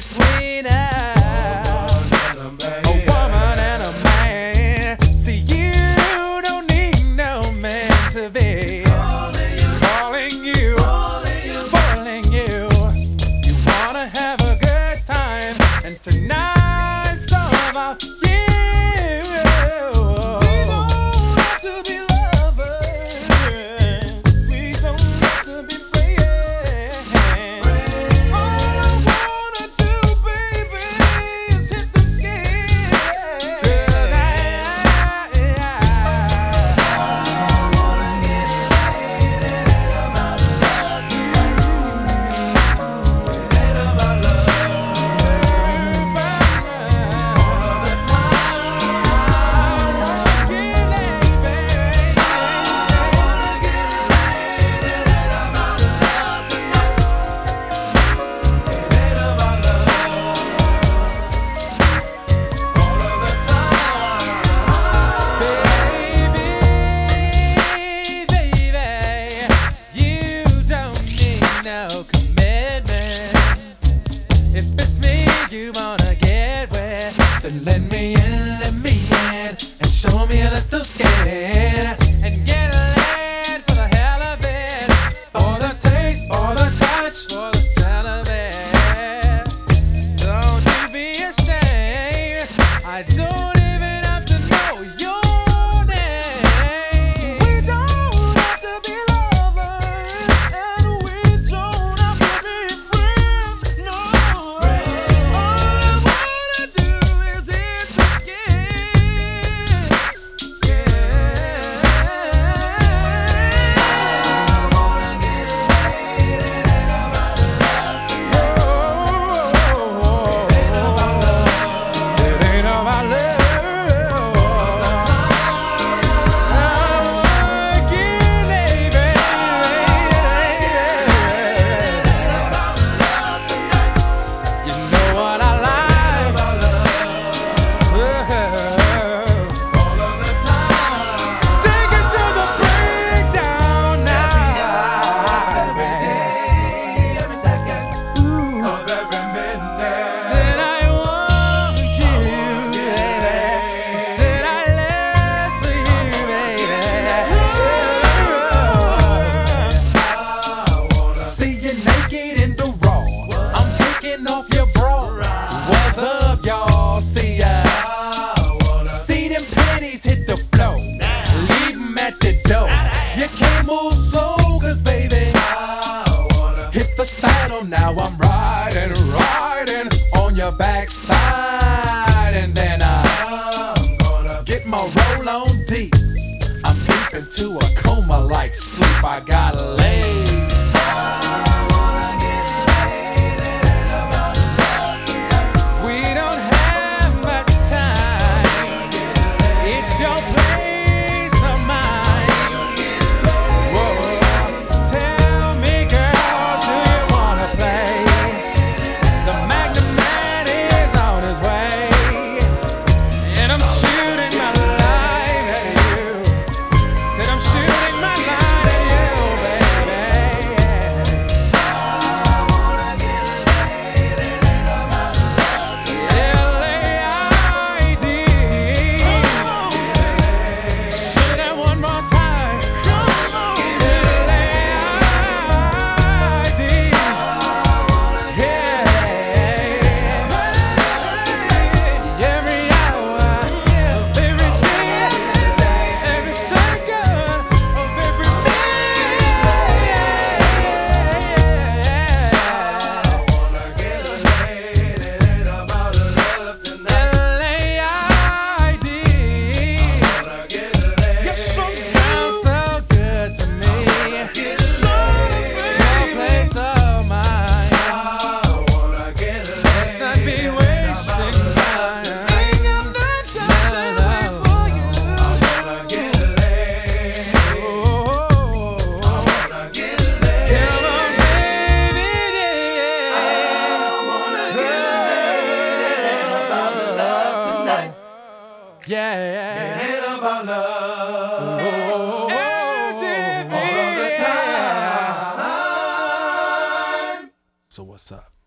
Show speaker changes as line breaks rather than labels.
between us, a woman and a man. See, you don't need no man to be calling you, spoiling you. You wanna have a good time, and tonight's all about you. No commitment. If it's me you wanna get wet, then let me in, and show me a little skin, and get laid for the hell of it, for the taste, for the touch, for the smell of it. Don't you be ashamed, I don't even have to know your name. We don't have to be lovers, and we don't have to be friends, no. All I wanna do is hit the skin, yeah. I wanna get laid, it ain't about love tonight. It ain't about love. It ain't about love. Off your bra, what's up, y'all? See ya. See them panties hit the floor, leave them at the door. You can't move slow, cause baby, hit the saddle now. I'm riding on your backside, and then I'm gonna get my roll on deep. I'm deep into a coma like sleep. I gotta lay. Yeah. It ain't about love. All of the time. So what's up?